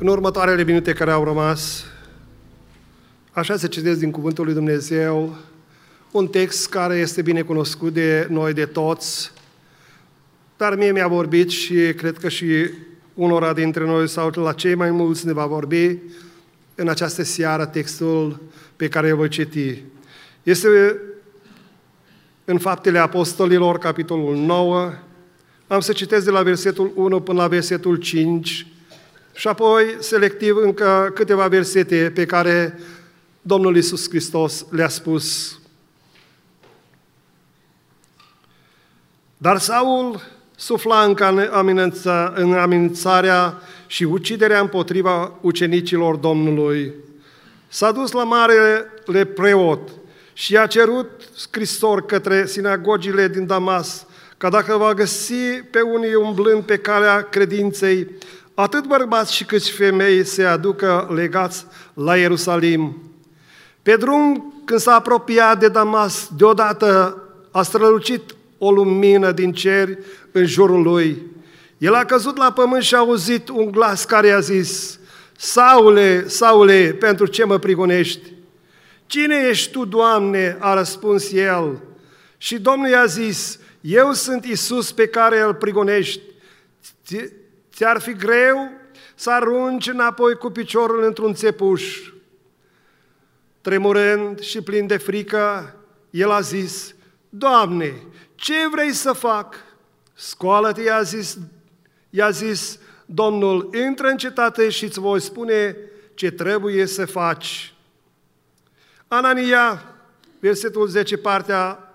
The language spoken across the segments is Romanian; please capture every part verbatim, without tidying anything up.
În următoarele minute care au rămas, așa se citesc din Cuvântul lui Dumnezeu, un text care este bine cunoscut de noi, de toți, dar mie mi-a vorbit și cred că și unora dintre noi sau la cei mai mulți ne va vorbi în această seară textul pe care îl voi citi. Este în Faptele Apostolilor, capitolul nouă, am să citesc de la versetul unu până la versetul cinci și apoi selectiv încă câteva versete pe care Domnul Iisus Hristos le-a spus. Dar Saul sufla încă în amenințarea și uciderea împotriva ucenicilor Domnului. S-a dus la marele preot și a cerut scrisori către sinagogile din Damas, ca dacă va găsi pe unii umblând pe calea credinței, atât bărbați și cât și femei se aducă legați la Ierusalim. Pe drum, când s-a apropiat de Damas, deodată a strălucit o lumină din cer în jurul lui. El a căzut la pământ și a auzit un glas care i-a zis: Saule, Saule, pentru ce mă prigonești? Cine ești tu, Doamne? A răspuns el. Și Domnul i-a zis: Eu sunt Iisus pe care îl prigonești. Ți-ar fi greu să arunci înapoi cu piciorul într-un țepuș. Tremurând și plin de frică, el a zis: Doamne, ce vrei să fac? Scoală-te, i-a zis, i-a zis Domnul, intră în cetate și îți voi spune ce trebuie să faci. Anania, versetul zece, partea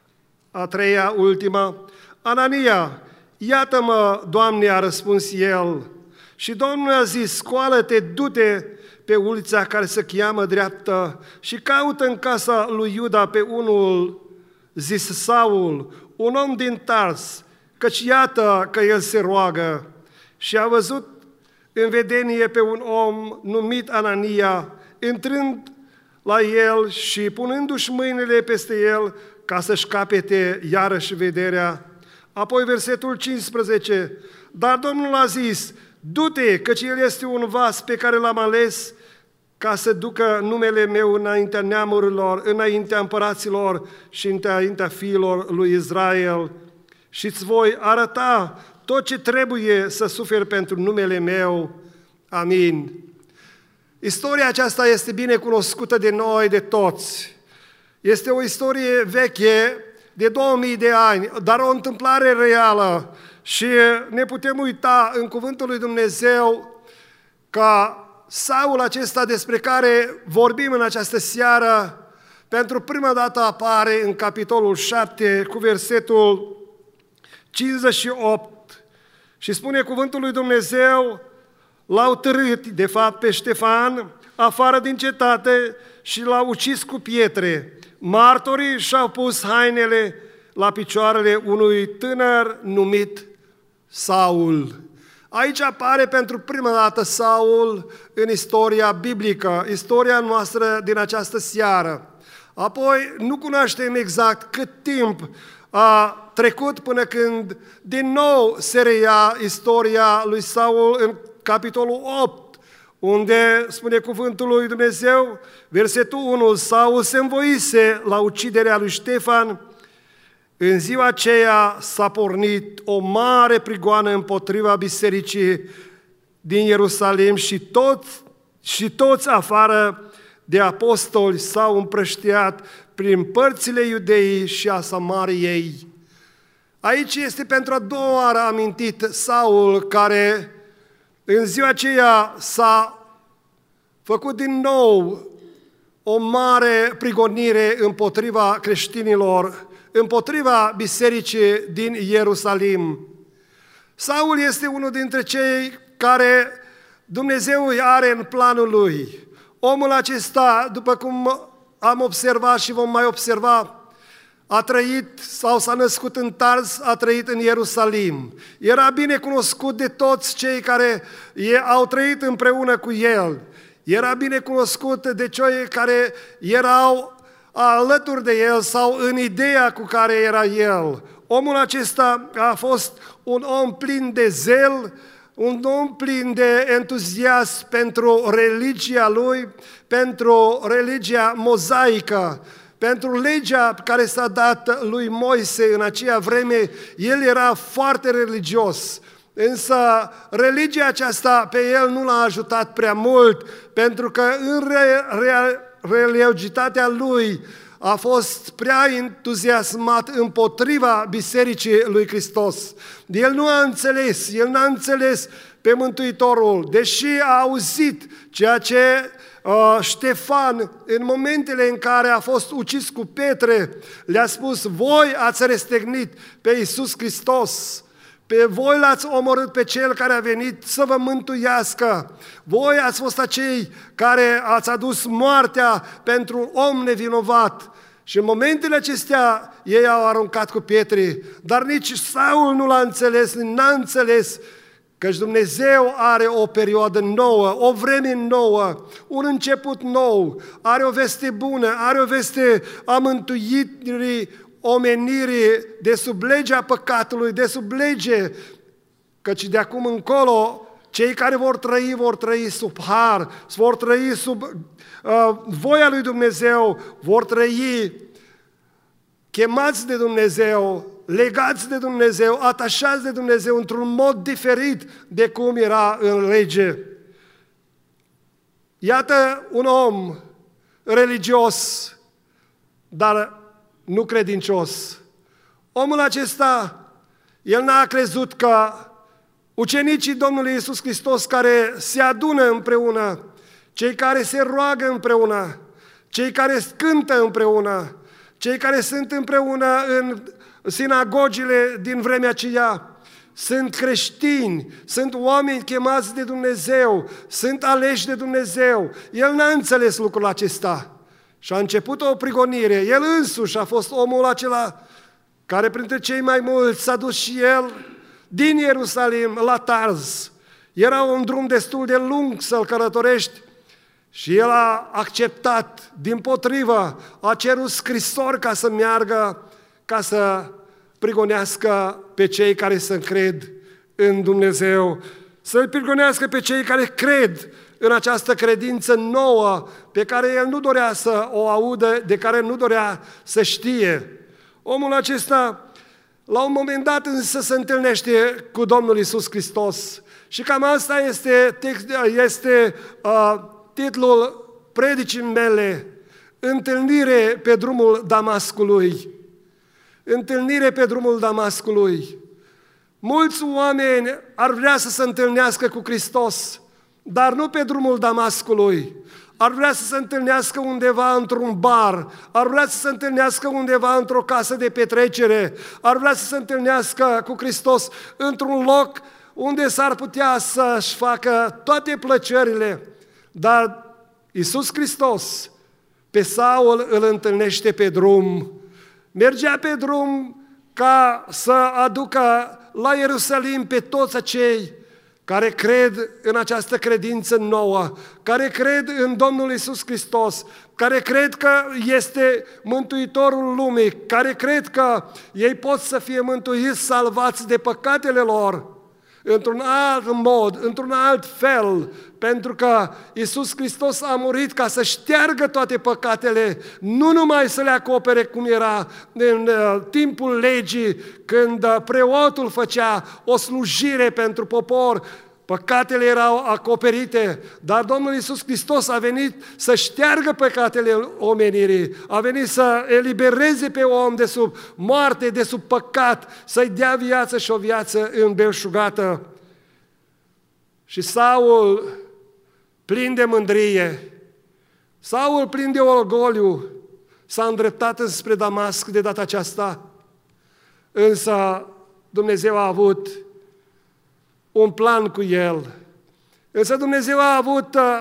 a treia, ultima. Anania, iată-mă, Doamne, a răspuns el. Și Domnul a zis: scoală-te, du-te pe ulița care se cheamă Dreaptă și caută în casa lui Iuda pe unul zis Saul, un om din Tars, căci iată că el se roagă. Și a văzut în vedenie pe un om numit Anania, intrând la el și punându-și mâinile peste el ca să-și capete iarăși vederea. Apoi versetul cincisprezece, dar Domnul a zis: du-te, căci el este un vas pe care l-am ales ca să ducă numele meu înaintea neamurilor, înaintea împăraților și înaintea fiilor lui Israel. Și îți voi arăta tot ce trebuie să suferi pentru numele meu. Amin. Istoria aceasta este bine cunoscută de noi, de toți. Este o istorie veche de două mii de ani, dar o întâmplare reală și ne putem uita în Cuvântul lui Dumnezeu ca Saul acesta despre care vorbim în această seară, pentru prima dată apare în capitolul șapte cu versetul cincizeci și opt și spune Cuvântul lui Dumnezeu: l-au târât, de fapt, pe Ștefan afară din cetate și l-au ucis cu pietre. Martorii și-au pus hainele la picioarele unui tânăr numit Saul. Aici apare pentru prima dată Saul în istoria biblică, istoria noastră din această seară. Apoi nu cunoaștem exact cât timp a trecut până când din nou se reia istoria lui Saul în capitolul opt, unde spune Cuvântul lui Dumnezeu, versetul unu, Saul se învoise la uciderea lui Ștefan. În ziua aceea s-a pornit o mare prigoană împotriva bisericii din Ierusalim și toți, și toți afară de apostoli s-au împrăștiat prin părțile Iudeii și a Samariei. Aici este pentru a doua oară amintit Saul, care în ziua aceea s-a făcut din nou o mare prigonire împotriva creștinilor, împotriva bisericii din Ierusalim. Saul este unul dintre cei care Dumnezeu îi are în planul lui. Omul acesta, după cum am observat și vom mai observa, a trăit sau s-a născut în Tars, a trăit în Ierusalim. Era bine cunoscut de toți cei care au trăit împreună cu el. Era bine cunoscut de cei care erau alături de el sau în ideea cu care era el. Omul acesta a fost un om plin de zel, un om plin de entuziasm pentru religia lui, pentru religia mozaică, pentru legea care s-a dat lui Moise în aceea vreme. El era foarte religios, însă religia aceasta pe el nu l-a ajutat prea mult, pentru că în re- re- religiozitatea lui a fost prea entuziasmat împotriva Bisericii lui Hristos. El nu a înțeles, el n-a înțeles pe Mântuitorul, deși a auzit ceea ce uh, Ștefan, în momentele în care a fost ucis cu pietre, le-a spus: voi ați răstignit pe Iisus Hristos, pe voi l-ați omorât pe Cel care a venit să vă mântuiască. Voi ați fost acei care ați adus moartea pentru un om nevinovat. Și în momentele acestea ei au aruncat cu pietre, dar nici Saul nu l-a înțeles, n-a înțeles căci Dumnezeu are o perioadă nouă, o vreme nouă, un început nou, are o veste bună, are o veste a mântuirii omenirii de sub legea păcatului, de sub lege, căci de acum încolo cei care vor trăi, vor trăi sub har, vor trăi sub uh, voia lui Dumnezeu, vor trăi chemați de Dumnezeu, legați de Dumnezeu, atașați de Dumnezeu într-un mod diferit de cum era în lege. Iată un om religios, dar nu credincios. Omul acesta, el n-a crezut că ucenicii Domnului Iisus Hristos care se adună împreună, cei care se roagă împreună, cei care cântă împreună, cei care sunt împreună în sinagogile din vremea aceea, sunt creștini, sunt oameni chemați de Dumnezeu, sunt aleși de Dumnezeu. El n-a înțeles lucrul acesta și a început o prigonire. El însuși a fost omul acela care printre cei mai mulți s-a dus și el din Ierusalim la Tarz. Era un drum destul de lung să-l călătorești și el a acceptat, dimpotrivă, a cerut scrisori ca să meargă, ca să prigonească pe cei care se încred în Dumnezeu, să-l prigonească pe cei care cred în această credință nouă pe care el nu dorea să o audă, de care nu dorea să știe. Omul acesta, la un moment dat însă, se întâlnește cu Domnul Iisus Hristos și cam asta este, este uh, titlul predicii mele, întâlnire pe drumul Damascului. Întâlnire pe drumul Damascului. Mulți oameni ar vrea să se întâlnească cu Hristos, dar nu pe drumul Damascului. Ar vrea să se întâlnească undeva într-un bar, ar vrea să se întâlnească undeva într-o casă de petrecere, ar vrea să se întâlnească cu Hristos într-un loc unde s-ar putea să-și facă toate plăcerile. Dar Iisus Hristos pe Saul îl întâlnește pe drum. Mergea pe drum ca să aducă la Ierusalim pe toți acei care cred în această credință nouă, care cred în Domnul Iisus Hristos, care cred că este Mântuitorul lumii, care cred că ei pot să fie mântuiți, salvați de păcatele lor, într-un alt mod, într-un alt fel, pentru că Iisus Hristos a murit ca să șteargă toate păcatele, nu numai să le acopere cum era în uh, timpul legii, când uh, preotul făcea o slujire pentru popor, păcatele erau acoperite, dar Domnul Iisus Hristos a venit să șteargă păcatele omenirii, a venit să elibereze pe om de sub moarte, de sub păcat, să-i dea viață și o viață îmbelșugată. Și Saul, plin de mândrie, Saul, plin de orgoliu, s-a îndreptat înspre Damasc de data aceasta, însă Dumnezeu a avut un plan cu el. Însă Dumnezeu a avut uh,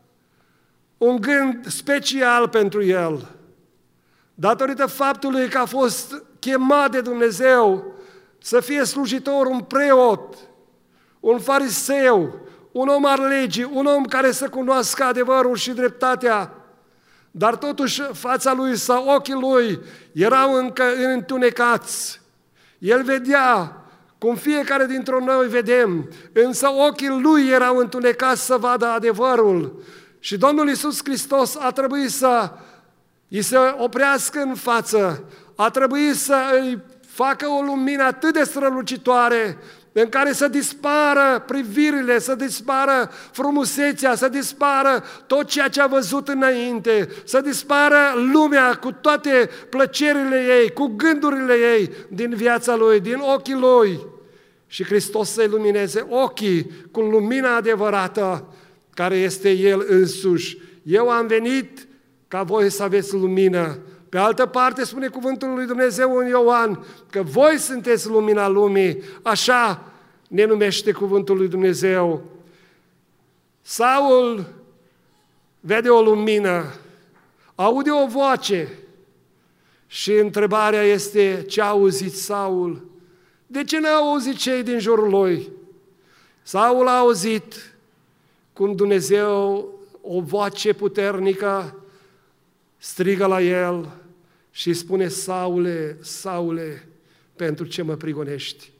un gând special pentru el. Datorită faptului că a fost chemat de Dumnezeu să fie slujitor, un preot, un fariseu, un om al legii, un om care să cunoască adevărul și dreptatea, dar totuși fața lui sau ochii lui erau încă întunecați. El vedea cum fiecare dintre noi vedem, însă ochii lui erau întunecați să vadă adevărul. Și Domnul Iisus Hristos a trebuit să îi se oprească în față, a trebuit să îi facă o lumină atât de strălucitoare, în care să dispară privirile, să dispară frumusețea, să dispară tot ceea ce a văzut înainte, să dispară lumea cu toate plăcerile ei, cu gândurile ei din viața lui, din ochii lui. Și Hristos să ilumineze ochii cu lumina adevărată, care este El însuși. Eu am venit ca voi să aveți lumină. Pe altă parte spune cuvântul lui Dumnezeu în Ioan că voi sunteți lumina lumii, așa ne numește cuvântul lui Dumnezeu. Saul vede o lumină, aude o voce și întrebarea este: ce a auzit Saul? De ce n-a auzit cei din jurul lui? Saul a auzit cum Dumnezeu, o voce puternică, strigă la el și spune: Saule, Saule, pentru ce mă prigonești?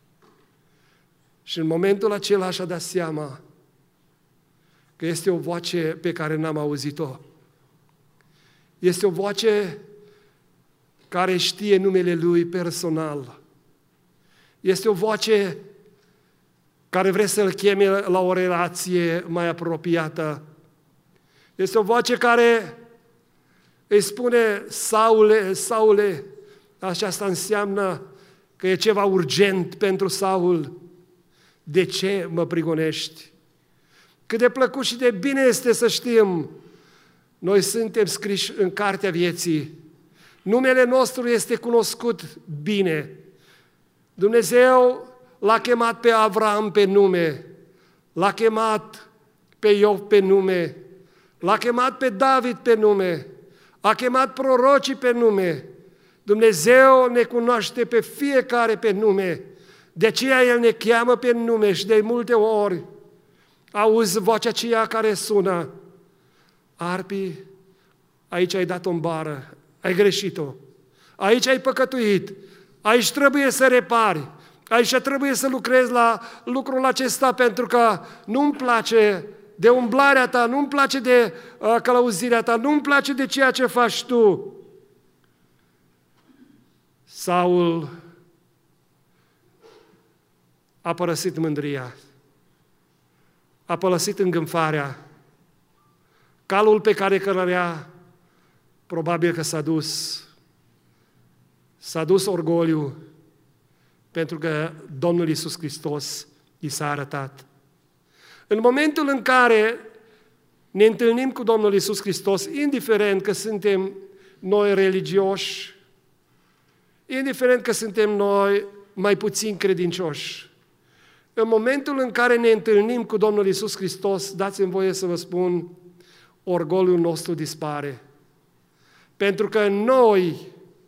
Și în momentul acela și-a dat seama că este o voce pe care n-am auzit-o. Este o voce care știe numele lui personal. Este o voce care vrea să-l cheme la o relație mai apropiată. Este o voce care îi spune: Saule, Saule, aceasta înseamnă că e ceva urgent pentru Saul. De ce mă prigonești? Cât de plăcut și de bine este să știm, noi suntem scriși în cartea vieții. Numele nostru este cunoscut bine. Dumnezeu l-a chemat pe Avram pe nume, l-a chemat pe Iov pe nume, l-a chemat pe David pe nume, a chemat prorocii pe nume. Dumnezeu ne cunoaște pe fiecare pe nume. De aceea El ne cheamă pe nume și de multe ori auzi vocea aceea care sună: Arpi, aici ai dat-o în bară, ai greșit-o, aici ai păcătuit, aici trebuie să repari, aici trebuie să lucrezi la lucrul acesta pentru că nu-mi place de umblarea ta, nu-mi place de uh, călăuzirea ta, nu-mi place de ceea ce faci tu. Saul a părăsit mândria, a părăsit îngânfarea, calul pe care călărea, probabil că s-a dus, s-a dus orgoliu, pentru că Domnul Iisus Hristos i s-a arătat. În momentul în care ne întâlnim cu Domnul Iisus Hristos, indiferent că suntem noi religioși, indiferent că suntem noi mai puțin credincioși, în momentul în care ne întâlnim cu Domnul Iisus Hristos, dați-mi voie să vă spun, orgoliul nostru dispare. Pentru că în noi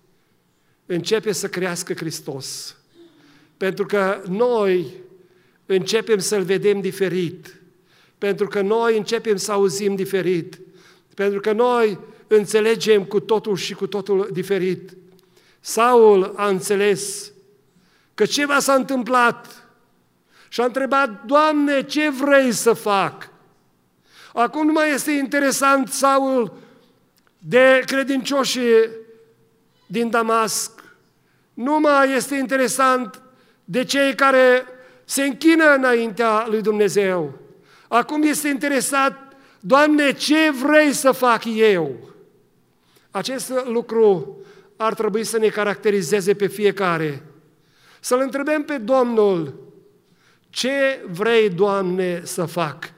începe să crească Hristos. Pentru că noi începem să-L vedem diferit. Pentru că noi începem să auzim diferit. Pentru că noi înțelegem cu totul și cu totul diferit. Saul a înțeles că ceva s-a întâmplat și a întrebat: Doamne, ce vrei să fac? Acum nu mai este interesant Saul de credincioșii din Damasc. Nu mai este interesant de cei care se închină înaintea lui Dumnezeu. Acum este interesat: Doamne, ce vrei să fac eu? Acest lucru ar trebui să ne caracterizeze pe fiecare. Să-L întrebăm pe Domnul: ce vrei, Doamne, să fac?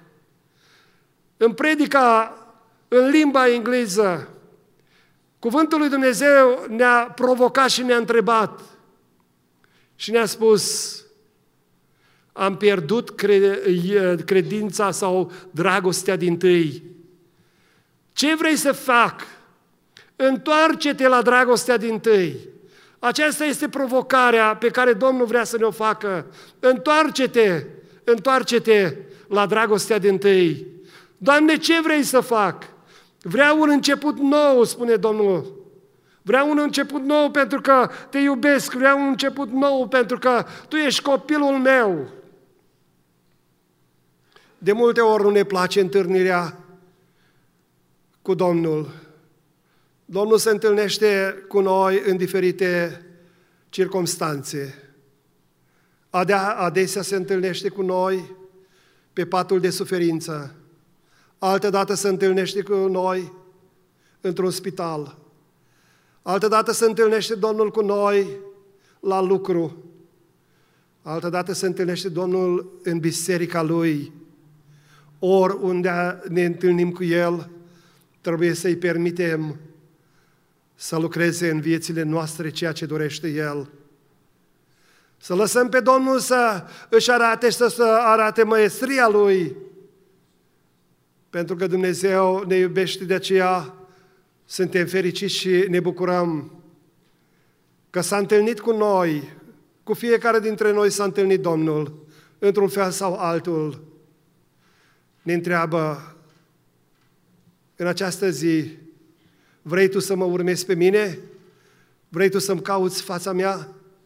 În predica în limba engleză, cuvântul lui Dumnezeu ne-a provocat și ne-a întrebat și ne-a spus: am pierdut credința sau dragostea dintâi. Ce vrei să fac? Întoarce-te la dragostea dintâi. Aceasta este provocarea pe care Domnul vrea să ne-o facă. Întoarce-te, întoarce-te la dragostea dintâi. Doamne, ce vrei să fac? Vreau un început nou, spune Domnul. Vreau un început nou pentru că te iubesc, vreau un început nou pentru că tu ești copilul meu. De multe ori nu ne place întâlnirea cu Domnul. Domnul se întâlnește cu noi în diferite circumstanțe. Adesea se întâlnește cu noi pe patul de suferință. Altădată se întâlnește cu noi într-un spital. Altădată se întâlnește Domnul cu noi la lucru. Altădată se întâlnește Domnul în biserica Lui. Oriunde ne întâlnim cu El, trebuie să-i permitem să lucreze în viețile noastre ceea ce dorește El. Să lăsăm pe Domnul să își arate și să arate măestria Lui. Pentru că Dumnezeu ne iubește, de aceea suntem fericiți și ne bucurăm că s-a întâlnit cu noi, cu fiecare dintre noi s-a întâlnit Domnul, într-un fel sau altul. Ne întreabă în această zi, vrei tu să mă urmezi pe mine? Vrei tu să-mi cauți fața mea?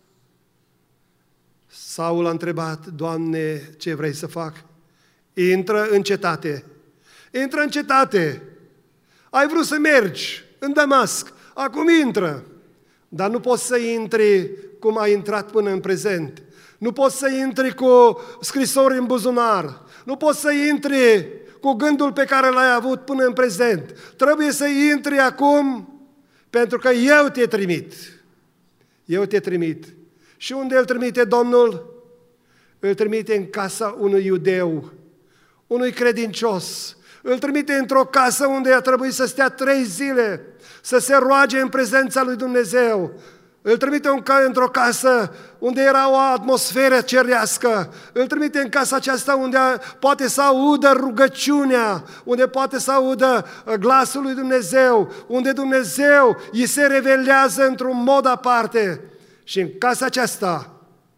Saul a întrebat, Doamne, ce vrei să fac? Intră în cetate. Intră în cetate. Ai vrut să mergi în Damasc. Acum intră. Dar nu poți să intri cum ai intrat până în prezent. Nu poți să intri cu scrisori în buzunar. Nu poți să intri cu gândul pe care l-ai avut până în prezent. Trebuie să intri acum pentru că eu te trimit. Eu te trimit. Și unde îl trimite Domnul? Îl trimite în casa unui iudeu, unui credincios. Îl trimite într-o casă unde a trebuit să stea trei zile, să se roage în prezența lui Dumnezeu. Îl trimite într-o casă unde era o atmosferă cerească. Îl trimite în casa aceasta unde poate să audă rugăciunea, unde poate să audă glasul lui Dumnezeu, unde Dumnezeu îi se revelează într-un mod aparte. Și în casa aceasta,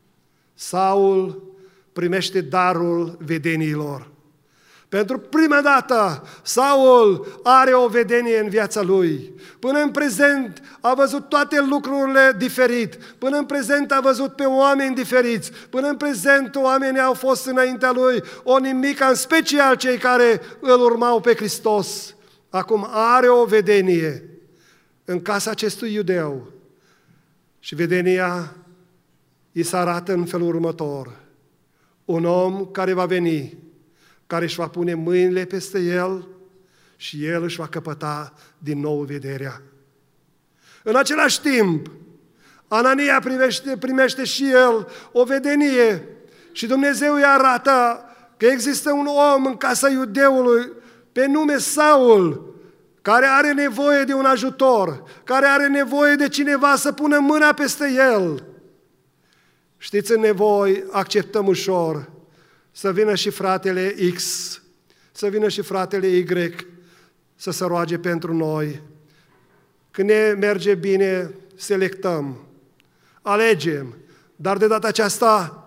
Saul primește darul vedeniilor. Pentru prima dată, Saul are o vedenie în viața lui. Până în prezent a văzut toate lucrurile diferit. Până în prezent a văzut pe oameni diferiți. Până în prezent oamenii au fost înaintea lui o nimică, în special cei care îl urmau pe Hristos. Acum are o vedenie în casa acestui iudeu. Și vedenia îi se arată în felul următor. Un om care va veni, care își va pune mâinile peste el și el își va căpăta din nou vederea. În același timp, Anania primește, primește și el o vedenie și Dumnezeu îi arată că există un om în casa iudeului pe nume Saul, care are nevoie de un ajutor, care are nevoie de cineva să pună mâna peste el. Știți, în nevoi acceptăm ușor să vină și fratele X, să vină și fratele Y, să se roage pentru noi. Când ne merge bine, selectăm, alegem, dar de data aceasta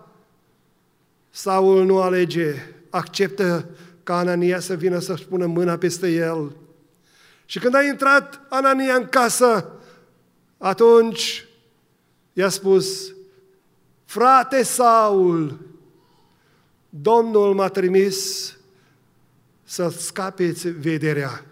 Saul nu alege, acceptă ca Anania să vină să-și pună mâna peste el. Și când a intrat Anania în casă, atunci i-a spus, frate Saul, Domnul m-a trimis să scapeți vederea.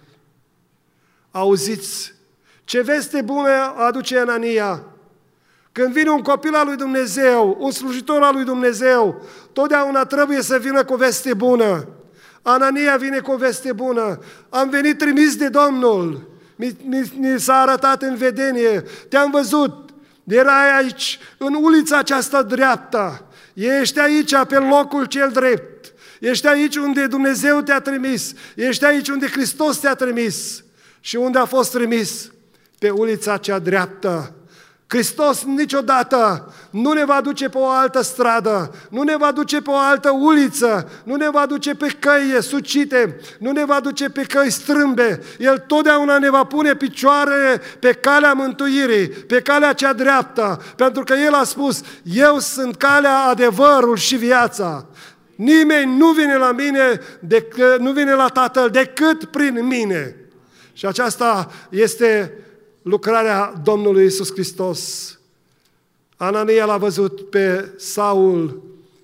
Auziți, ce veste bună aduce Anania. Când vine un copil al lui Dumnezeu, un slujitor al lui Dumnezeu, totdeauna trebuie să vină cu veste bună. Anania vine cu o veste bună. Am venit trimis de Domnul. Mi, mi, mi s-a arătat în vedenie. Te-am văzut. Erai aici, în ulița aceasta dreaptă. Ești aici, pe locul cel drept. Ești aici unde Dumnezeu te-a trimis. Ești aici unde Hristos te-a trimis. Și unde a fost trimis? Pe ulița cea dreaptă. Hristos niciodată nu ne va duce pe o altă stradă, nu ne va duce pe o altă uliță, nu ne va duce pe căi sucite, nu ne va duce pe căi strâmbe. El totdeauna ne va pune picioarele pe calea mântuirii, pe calea cea dreaptă, pentru că El a spus, eu sunt calea, adevărul și viața. Nimeni nu vine la mine, decât, nu vine la Tatăl decât prin mine. Și aceasta este lucrarea Domnului Iisus Hristos. Anania l-a văzut pe Saul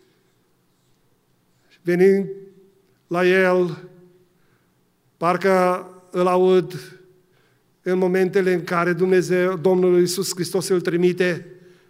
venind la el, parcă îl aud în momentele în care Dumnezeu, Domnul Iisus Hristos îl trimite.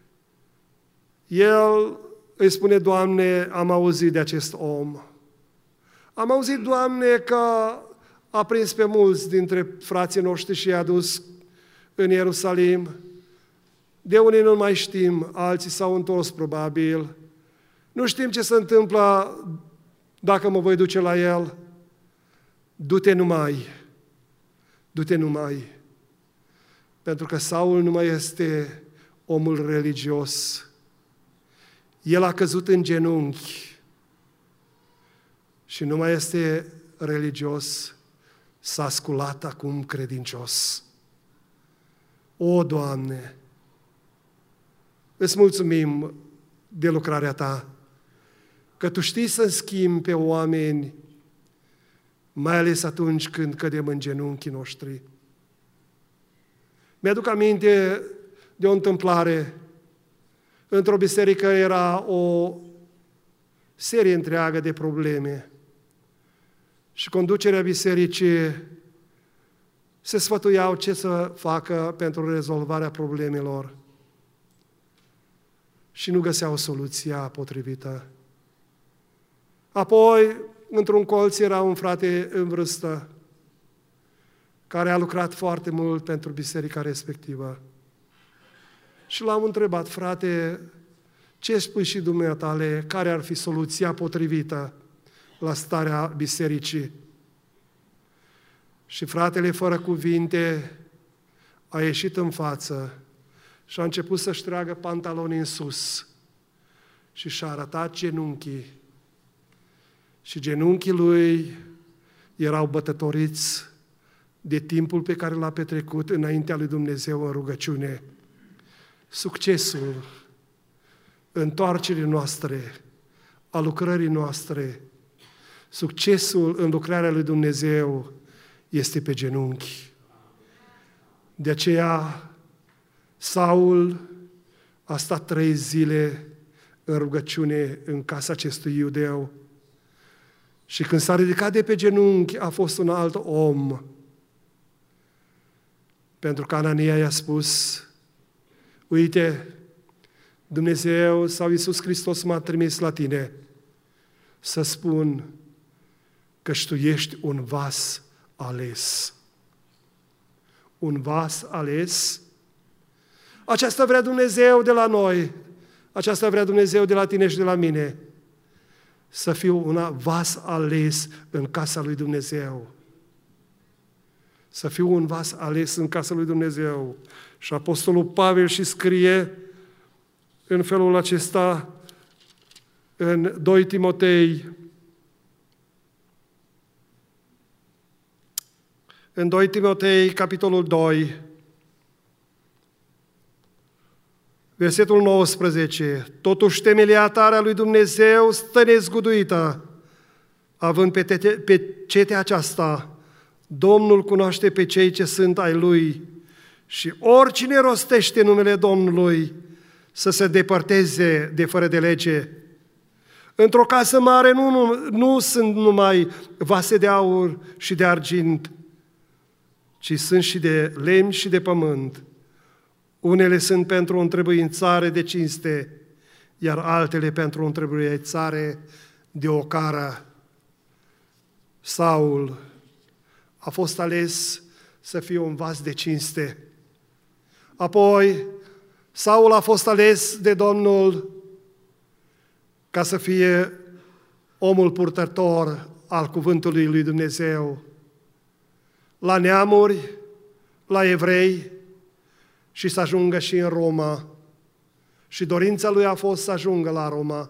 El îi spune: Doamne, am auzit de acest om. Am auzit, Doamne, că a prins pe mulți dintre frații noștri și i-a dus în Ierusalim. De unii nu mai știm, alții s-au întors probabil. Nu știm ce se întâmplă dacă mă voi duce la el. Du-te numai, du-te numai. Pentru că Saul nu mai este omul religios. El a căzut în genunchi și nu mai este religios, s-a sculat acum credincios. O, Doamne, îți mulțumim de lucrarea Ta, că Tu știi să schimbi pe oameni, mai ales atunci când cădem în genunchii noștri. Mi-aduc aminte de o întâmplare. Într-o biserică era o serie întreagă de probleme și conducerea bisericii se sfătuiau ce să facă pentru rezolvarea problemelor și nu găseau soluția potrivită. Apoi, într-un colț era un frate în vârstă care a lucrat foarte mult pentru biserica respectivă. Și l-am întrebat: frate, ce spui și dumneatale, care ar fi soluția potrivită la starea bisericii? Și fratele, fără cuvinte, a ieșit în față și a început să-și tragă pantalonii în sus și și-a arătat genunchii. Și genunchii lui erau bătătoriți de timpul pe care l-a petrecut înaintea lui Dumnezeu în rugăciune. Succesul întoarcerii noastre, a lucrării noastre, succesul în lucrarea lui Dumnezeu este pe genunchi. De aceea Saul a stat trei zile în rugăciune în casa acestui iudeu și când s-a ridicat de pe genunchi a fost un alt om. Pentru că Anania i-a spus: uite, Dumnezeu sau Iisus Hristos m-a trimis la tine să spun că tu ești un vas ales. Un vas ales. Aceasta vrea Dumnezeu de la noi, aceasta vrea Dumnezeu de la tine și de la mine, să fiu un vas ales în casa lui Dumnezeu. Să fiu un vas ales în casa lui Dumnezeu. Și Apostolul Pavel și scrie în felul acesta în doi Timotei, în doi Timotei, capitolul doi, versetul nouăsprezece. Totuși temelia tare a lui Dumnezeu stă nezguduită, având pe, tete, pe cetea aceasta: Domnul cunoaște pe cei ce sunt ai Lui și oricine rostește numele Domnului să se depărteze de fără de lege. Într-o casă mare nu, nu, nu sunt numai vase de aur și de argint, ci sunt și de lemn și de pământ. Unele sunt pentru o întrebuințare de cinste, iar altele pentru o întrebuințare de ocară. Saul a fost ales să fie un vas de cinste. Apoi, Saul a fost ales de Domnul ca să fie omul purtător al cuvântului lui Dumnezeu la neamuri, la evrei și să ajungă și în Roma. Și dorința lui a fost să ajungă la Roma.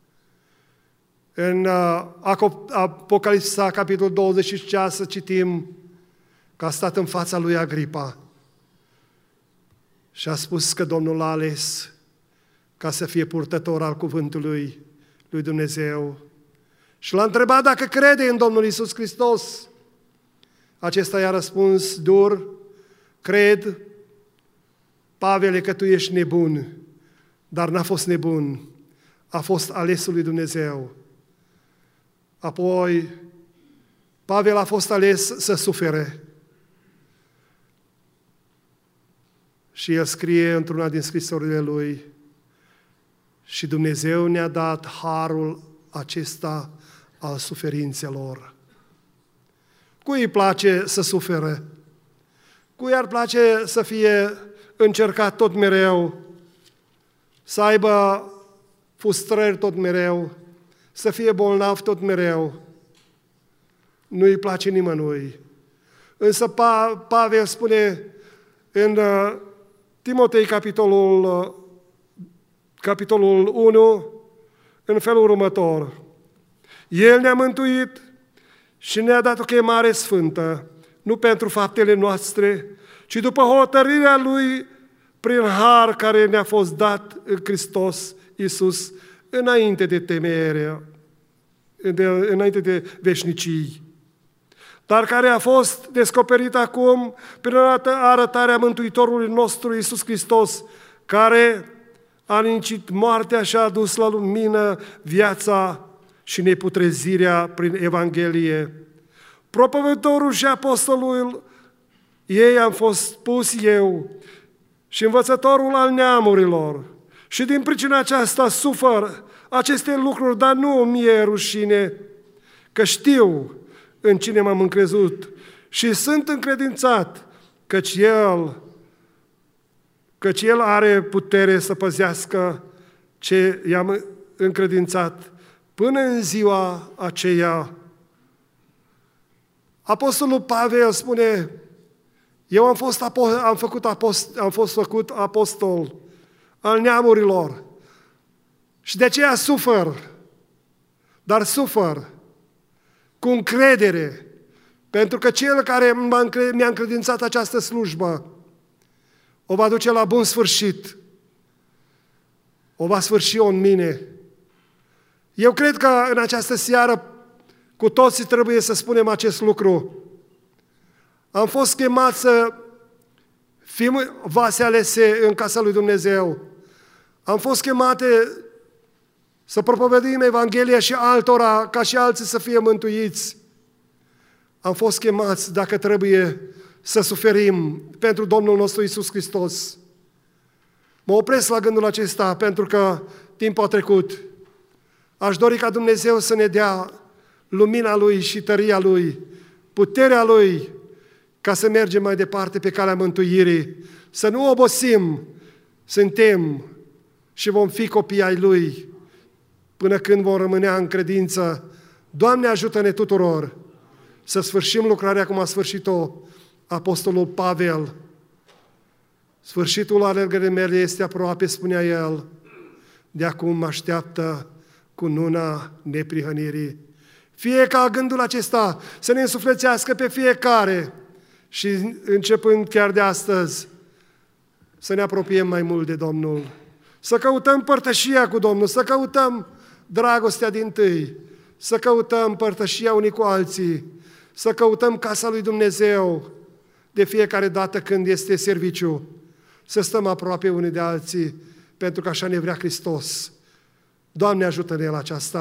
În Apocalipsa, capitolul douăzeci și șase, citim că a stat în fața lui Agripa și a spus că Domnul l-a ales ca să fie purtător al cuvântului lui Dumnezeu. Și l-a întrebat dacă crede în Domnul Iisus Hristos. Acesta i-a răspuns dur: cred Pavele, că tu ești nebun, dar n-a fost nebun, a fost alesul lui Dumnezeu. Apoi, Pavel a fost ales să sufere. Și el scrie într-una din scrisorile lui, și Dumnezeu ne-a dat harul acesta al suferințelor. Cui îi place să sufere? Cui ar place să fie încercat tot mereu, să aibă frustrări tot mereu, să fie bolnav tot mereu? Nu îi place nimănui. Însă pa- Pavel spune în uh, Timotei, capitolul, uh, capitolul unu, în felul următor. El ne-a mântuit și ne-a dat o chemare sfântă, nu pentru faptele noastre, ci după hotărârea Lui prin har care ne-a fost dat în Hristos Iisus înainte de temere, de, înainte de veșnicii, dar care a fost descoperit acum prin arătarea Mântuitorului nostru Iisus Hristos, care a nincit moartea și a adus la lumină viața și neputrezirea prin Evanghelie. Propovătorul și apostolul ei am fost pus eu și învățătorul al neamurilor. Și din pricina aceasta sufăr aceste lucruri, dar nu mi-e rușine, că știu în cine m-am încrezut și sunt încredințat căci El, căci El are putere să păzească ce i-am încredințat până în ziua aceea. Apostolul Pavel spune, eu am fost, apo- am făcut apost- am fost făcut apostol al neamurilor și de aceea sufăr, dar sufăr cu încredere, pentru că Cel care mi-a încredințat această slujbă o va duce la bun sfârșit, o va sfârși-o în mine. Eu cred că în această seară cu toții trebuie să spunem acest lucru. Am fost chemați să fim vase alese în casa lui Dumnezeu. Am fost chemate să propovăduim Evanghelia și altora, ca și alții să fie mântuiți. Am fost chemați, dacă trebuie, să suferim pentru Domnul nostru Iisus Hristos. Mă opresc la gândul acesta pentru că timpul a trecut. Aș dori ca Dumnezeu să ne dea lumina Lui și tăria Lui, puterea Lui, ca să mergem mai departe pe calea mântuirii, să nu obosim, suntem și vom fi copii ai Lui, până când vom rămâne în credință. Doamne, ajută-ne tuturor să sfârșim lucrarea cum a sfârșit-o apostolul Pavel. Sfârșitul alergării mele este aproape, spunea el, de acum mă așteaptă cununa neprihănirii. Fie ca gândul acesta să ne însuflețească pe fiecare și începând chiar de astăzi să ne apropiem mai mult de Domnul, să căutăm părtășia cu Domnul, să căutăm dragostea dintâi, să căutăm părtășia unii cu alții, să căutăm casa lui Dumnezeu de fiecare dată când este serviciu, să stăm aproape unii de alții, pentru că așa ne vrea Hristos. Doamne, ajută-ne la aceasta!